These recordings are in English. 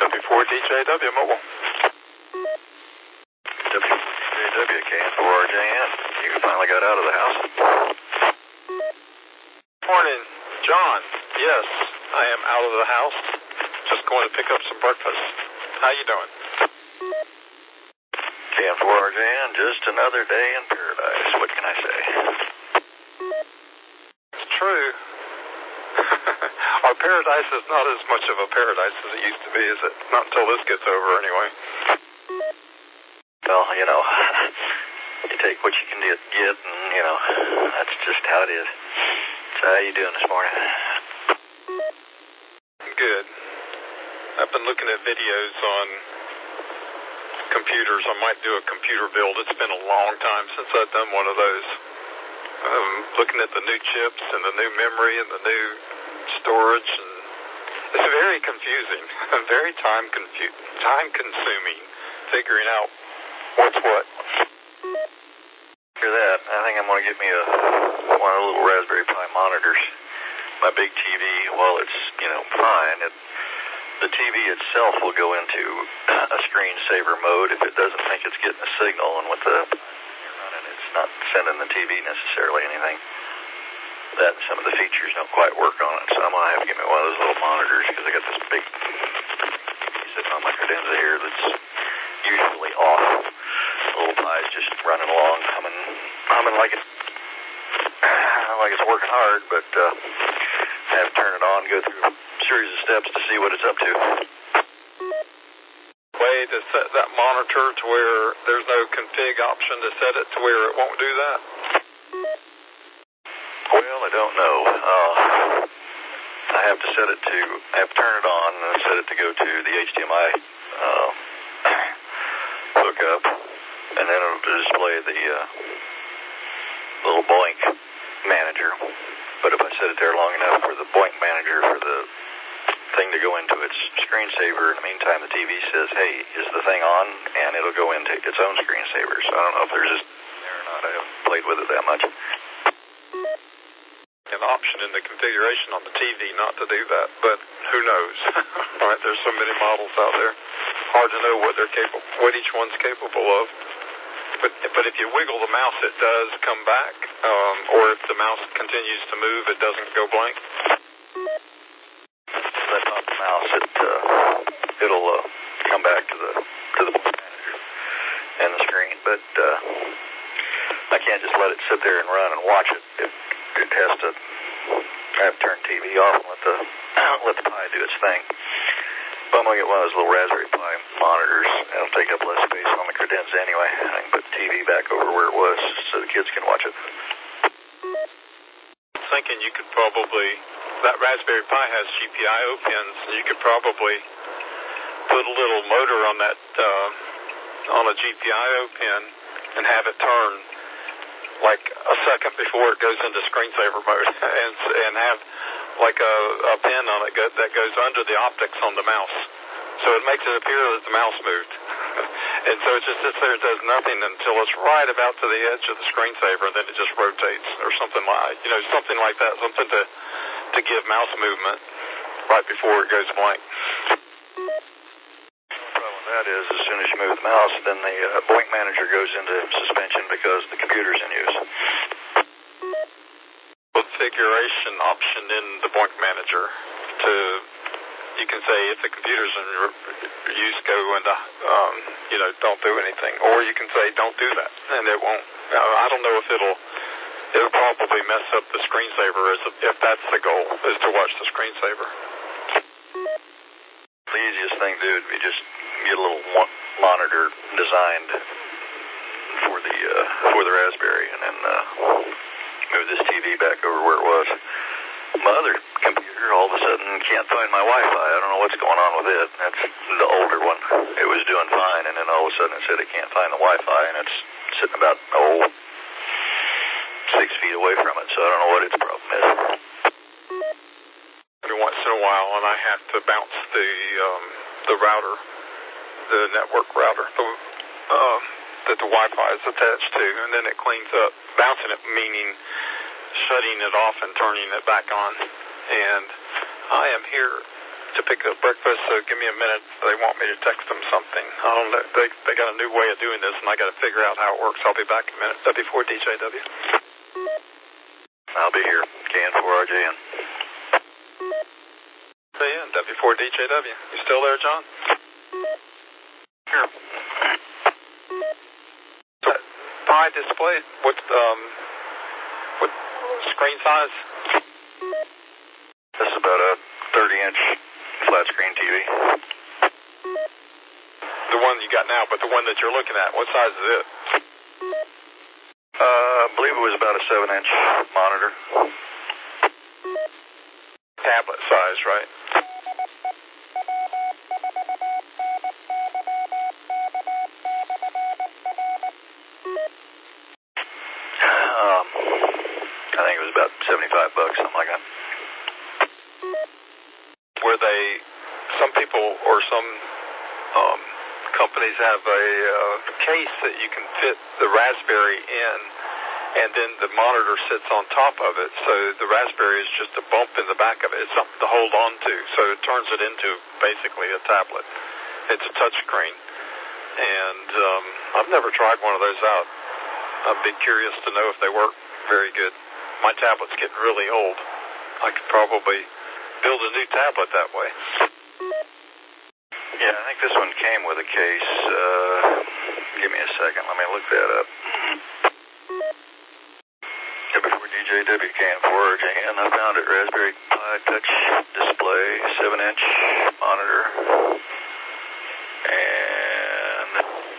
W4DJW Mobile. W4DJW, KN4RJN. You finally got out of the house. Morning, John. Yes, I am out of the house. Just going to pick up some breakfast. How you doing? KN4RJN, just another day in paradise. What can I say? It's true. Our paradise is not as much of a paradise as it used to be, is it? Not until this gets over, anyway. Well, you know, you take what you can get, and, you know, that's just how it is. So how you doing this morning? Good. I've been looking at videos on computers. I might do a computer build. It's been a long time since I've done one of those. Looking at the new chips and the new memory and the new storage, and it's very confusing, very time consuming, figuring out what's what. After that, I think I'm going to get me one of the little Raspberry Pi monitors. My big TV, while it's, you know, fine, the TV itself will go into a screensaver mode if it doesn't think it's getting a signal, and with the running, it's not sending the TV necessarily anything. That and some of the features don't quite work on it, so I'm going to have to get me one of those little monitors, because I got this big sitting on my credenza here that's usually off. The little Pi's just running along, humming like it's working hard, but I have to turn it on, go through a series of steps to see what it's up to. Way to set that monitor to where there's no config option to set it to where it won't do that? Well, I don't know. I have to turn it on and set it to go to the HDMI hookup, and then it'll display the little BOINC manager. But if I set it there long enough for the BOINC manager for the thing to go into its screensaver, in the meantime the TV says, hey, is the thing on? And it'll go into its own screensaver. So I don't know if there's this there or not. I haven't played with it that much. An option in the configuration on the TV not to do that, but who knows? Right, there's so many models out there. Hard to know what each one's capable of. But if you wiggle the mouse, it does come back, or if the mouse continues to move, it doesn't go blank. That's not the mouse. It'll come back to the manager and the screen, but I can't just let it sit there and run and watch it. It has to. I have to turn TV off and let the Pi do its thing. But I'm going to get one of those little Raspberry Pi monitors. It'll take up less space on the credenza anyway. I can put the TV back over where it was so the kids can watch it. I'm thinking you could probably, that Raspberry Pi has GPIO pins, and you could probably put a little motor on that, on a GPIO pin and have it turn like a second before it goes into screensaver mode, and have like a pin on it that goes under the optics on the mouse. So it makes it appear that the mouse moved. And so it just sits there and does nothing until it's right about to the edge of the screensaver, and then it just rotates or something like that, something to give mouse movement right before it goes blank. The problem with that is, as soon as you move the mouse, then the BOINC manager goes into suspension because the computer's in use. Configuration option in the BOINC manager you can say if the computer's in use, go into, don't do anything. Or you can say don't do that, and it won't. I don't know if it'll probably mess up the screensaver if that's the goal, is to watch the screensaver. The easiest thing to do would be just get a little monitor designed for the Raspberry, and then move this TV back over where it was. My other computer all of a sudden can't find my Wi-Fi. I don't know what's going on with it. That's the older one. It was doing fine, and then all of a sudden it said it can't find the Wi-Fi, and it's sitting about 6 feet away from it, so I don't know what its problem is. Every once in a while, and I have to bounce the router, the network router, that the Wi-Fi is attached to, and then it cleans up. Bouncing it meaning shutting it off and turning it back on. And I am here to pick up breakfast, so give me a minute. They want me to text them something. I don't know. They got a new way of doing this, and I got to figure out how it works. I'll be back in a minute. W4DJW. I'll be here. KN4RJN. W4DJW. You still there, John? Sure. Pi display. What screen size? This is about a 30-inch flat screen TV. The one you got now, but the one that you're looking at, what size is it? I believe it was about a 7-inch monitor. Tablet size, right? I think it was about $75, something like that. Where some people or some companies have a case that you can fit the Raspberry in, and then the monitor sits on top of it, so the Raspberry is just a bump in the back of it. It's something to hold on to, so it turns it into basically a tablet. It's a touch screen, and I've never tried one of those out. I'd be curious to know if they work very good. My tablet's getting really old. I could probably build a new tablet that way. Yeah, I think this one came with a case. Give me a second. Let me look that up. W4DJW KN4RJN. I found it. Raspberry Pi Touch Display, 7-inch monitor. And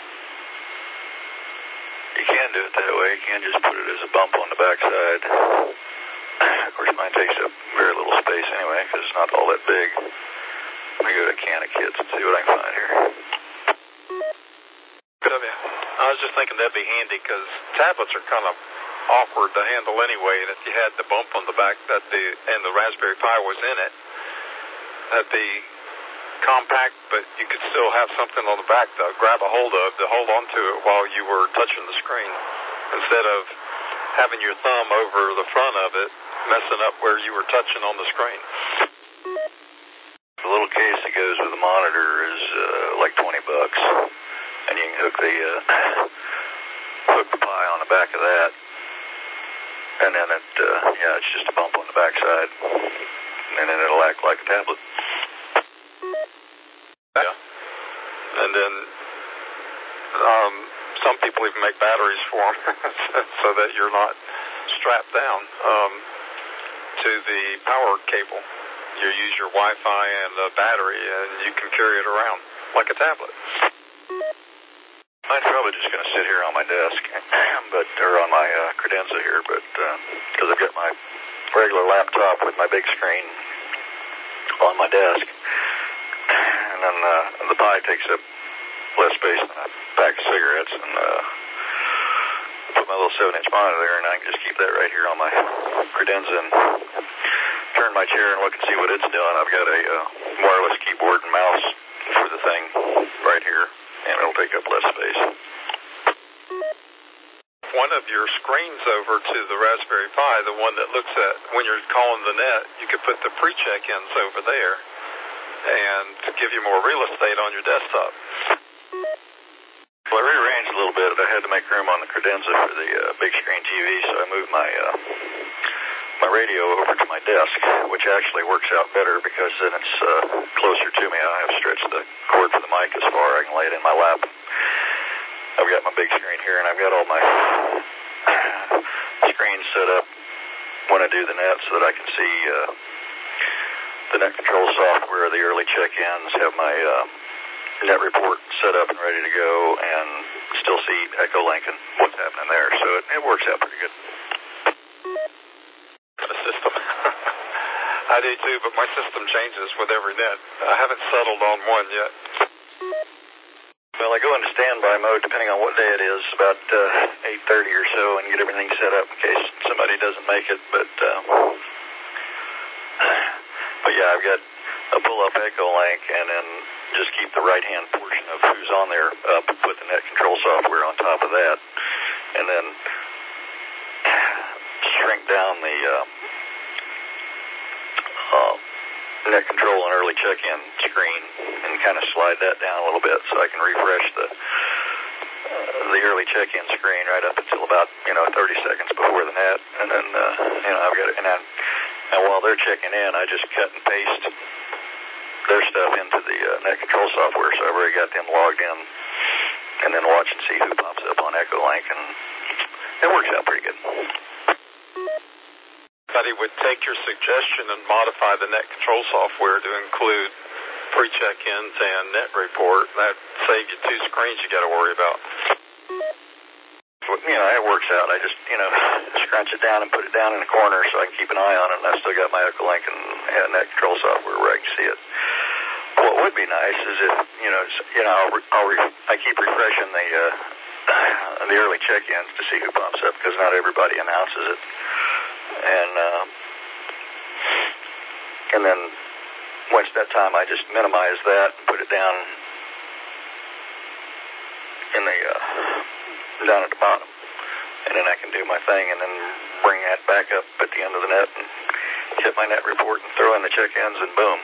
you can do it that way. You can just put it as a bump on the backside. Of course, mine takes up very little space anyway, because it's not all that big. Let me go to Can of Kits and see what I can find here. I was just thinking that'd be handy, because tablets are kind of awkward to handle anyway, and if you had the bump on the back and the Raspberry Pi was in it, that'd be compact, but you could still have something on the back to grab a hold of, to hold onto it while you were touching the screen, instead of having your thumb over the front of it, messing up where you were touching on the screen. The little case that goes with the monitor is like $20, and you can hook the Pi on the back of that, and then it's just a bump on the backside, and then it'll act like a tablet. Yeah, and then some people even make batteries for them so that you're not strapped down to the power cable. You use your Wi-Fi and the battery, and you can carry it around like a tablet. Mine's probably just going to sit here on my desk, or on my credenza here, but because I've got my regular laptop with my big screen on my desk, and then the Pi takes up less space than a pack of cigarettes, and put my little 7-inch monitor there, and I can just keep that right here on my credenza and turn my chair and look and see what it's doing. I've got a wireless keyboard and mouse for the thing right here, and it'll take up less space. One of your screens over to the Raspberry Pi, the one that looks at when you're calling the net, you could put the pre-check-ins over there and give you more real estate on your desktop. Well, I rearranged a little bit. I had to make room on the credenza for the big screen TV, so I moved my radio over to my desk, which actually works out better because then it's closer to me. I have stretched the cord for the mic as far. I can lay it in my lap. I've got my big screen here, and I've got all my screens set up when I do the net so that I can see the net control software, the early check-ins, have my net report set up and ready to go, and still see Echolink and what's happening there. So it works out pretty good. The system. I do too, but my system changes with every net. I haven't settled on one yet. Well, I go into standby mode depending on what day it is, about 8:30 or so, and get everything set up in case somebody doesn't make it. But yeah, I've got a pull-up Echolink, and then just keep the right-hand portion of who's on there up, put the net control software on top of that, and then shrink down the net control and early check-in screen and kind of slide that down a little bit so I can refresh the early check-in screen right up until about 30 seconds before the net, and then I've got it, and while they're checking in, I just cut and paste their stuff into the net control software, so I've already got them logged in, and then watch and see who pops up on Echolink, and it works out pretty good. Somebody would take your suggestion and modify the net control software to include pre-check-ins and net report. That'd save you 2 screens you got to worry about. Well, it works out. I just, scrunch it down and put it down in the corner so I can keep an eye on it, and I still got my Echolink and net control software where I can see it. What would be nice is if, I keep refreshing the early check-ins to see who pops up, because not everybody announces it. And then once that time, I just minimize that and put it down in the down at the bottom, and then I can do my thing, and then bring that back up at the end of the net and hit my net report and throw in the check-ins, and boom.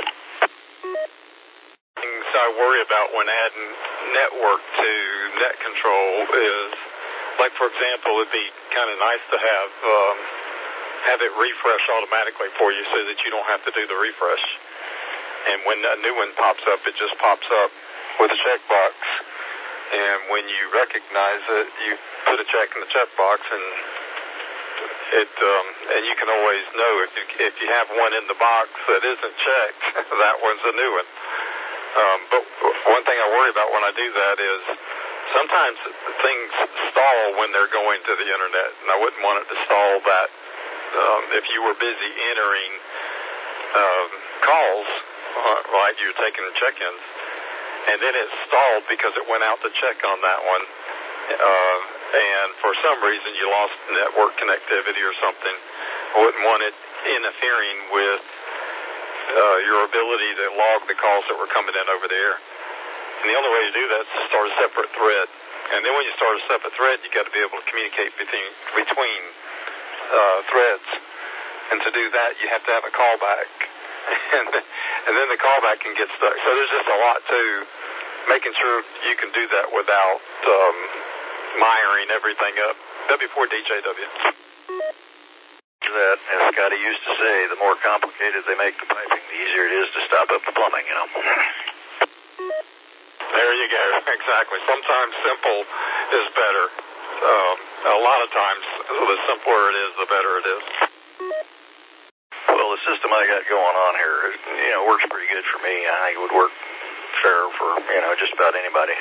Things I worry about when adding network to net control is, like, for example, it'd be kind of nice to have it refresh automatically for you so that you don't have to do the refresh. And when a new one pops up, it just pops up with a checkbox. And when you recognize it, you put a check in the checkbox, and you can always know if you have one in the box that isn't checked, that one's a new one. But one thing I worry about when I do that is sometimes things stall when they're going to the internet, and I wouldn't want it to stall that. If you were busy entering calls, like you're taking check-ins, and then it stalled because it went out to check on that one, and for some reason you lost network connectivity or something, I wouldn't want it interfering with your ability to log the calls that were coming in over the air. And the only way to do that is to start a separate thread. And then when you start a separate thread, you got to be able to communicate between threads. And to do that, you have to have a callback. and then the callback can get stuck. So there's just a lot to making sure you can do that without miring everything up. W4DJW. That, as Scotty used to say, the more complicated they make the piping, the easier it is to stop up the plumbing, There you go. Exactly. Sometimes simple is better. A lot of times, the simpler it is, the better it is. Well, the system I got going on here, works pretty good for me. I think it would work fair for, just about anybody.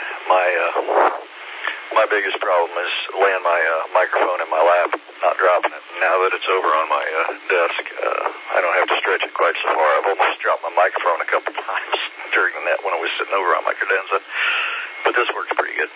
My biggest problem is laying my microphone in my lap, not dropping it. Now that it's over on my desk, I don't have to stretch it quite so far. I've almost dropped my microphone a couple times during the net when it was sitting over on my credenza. But this works pretty good.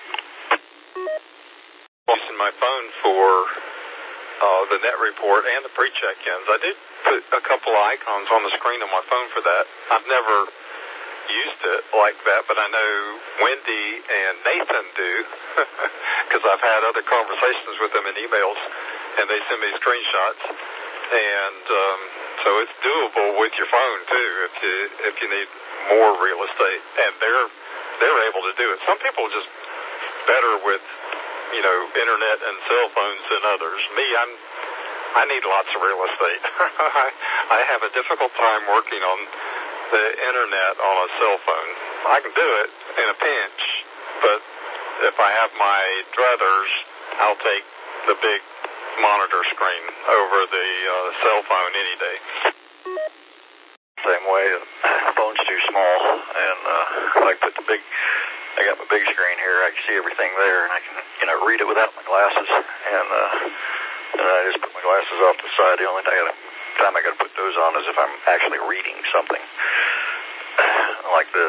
Using my phone for the net report and the pre-check-ins. I did put a couple of icons on the screen on my phone for that. I've never used it like that, but I know Wendy and Nathan do, because I've had other conversations with them in emails, and they send me screenshots. And so it's doable with your phone too, if you need more real estate. And they're able to do it. Some people are just better with internet and cell phones than others. Me, I need lots of real estate. I have a difficult time working on the internet on a cell phone. I can do it in a pinch, but if I have my druthers, I'll take the big monitor screen over the cell phone any day. Same way, the phone's too small, and I got my big screen here, I can see everything there, and I can, read it without my glasses, and I just put my glasses off to the side. The only time I got to put those on is if I'm actually reading something, like the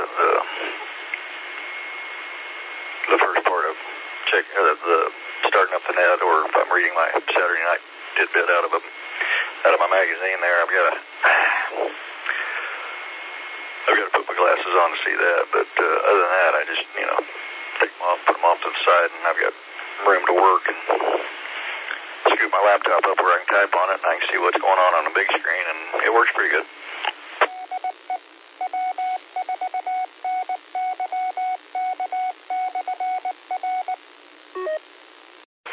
first part of the starting up the net, or if I'm reading my Saturday night tidbit out of my magazine there, I've got to put my glasses on to see that. But other than that, I just take them off, put them off to the side, and I've got room to work, and scoop my laptop up where I can type on it, and I can see what's going on the big screen, and it works pretty good.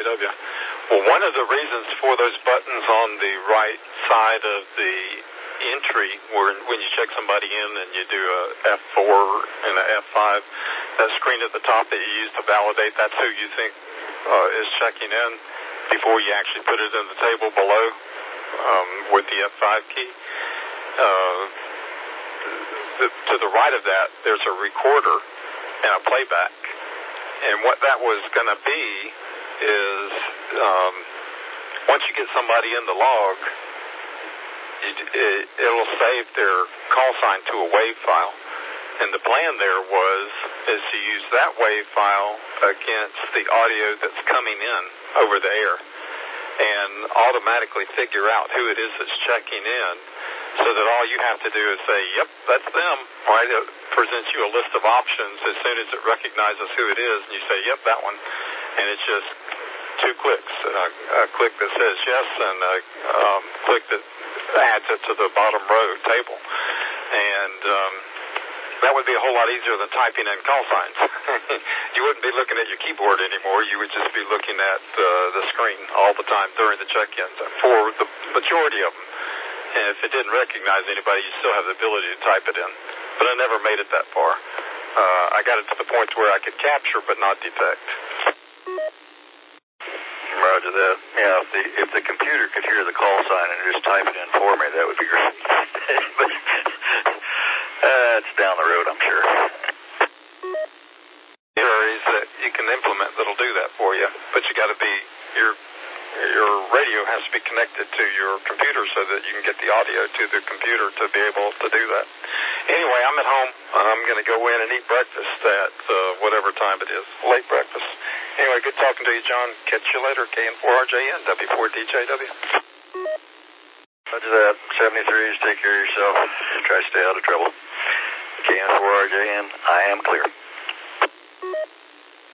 DJW. Well, one of the reasons for those buttons on the right side of the entry, where when you check somebody in and you do a F4 and a F5, that screen at the top that you use to validate that's who you think is checking in before you actually put it in the table below with the F5 key. To the right of that, there's a recorder and a playback. And what that was going to be is once you get somebody in the log, it'll save their call sign to a WAV file. And the plan there is to use that WAV file against the audio that's coming in over the air and automatically figure out who it is that's checking in, so that all you have to do is say, yep, that's them, right? It presents you a list of options as soon as it recognizes who it is, and you say, yep, that one. And it's just 2 clicks, a click that says yes and a click that adds it to the bottom row table. And that would be a whole lot easier than typing in call signs. You wouldn't be looking at your keyboard anymore. You would just be looking at the screen all the time during the check-ins for the majority of them. And if it didn't recognize anybody, you still have the ability to type it in. But I never made it that far. I got it to the point where I could capture but not detect. Roger that. Yeah, if the computer could hear the call sign and just type it in for me, that would be great. But it's down the road, I'm sure. There are areas that you can implement that'll do that for you, but you got to be your radio has to be connected to your computer so that you can get the audio to the computer to be able to do that. Anyway, I'm at home. I'm going to go in and eat breakfast at whatever time it is, late breakfast. Anyway, good talking to you, John. Catch you later, KN4RJN, W4DJW. Roger that. 73s, take care of yourself. Try to stay out of trouble. KN4RJN, I am clear.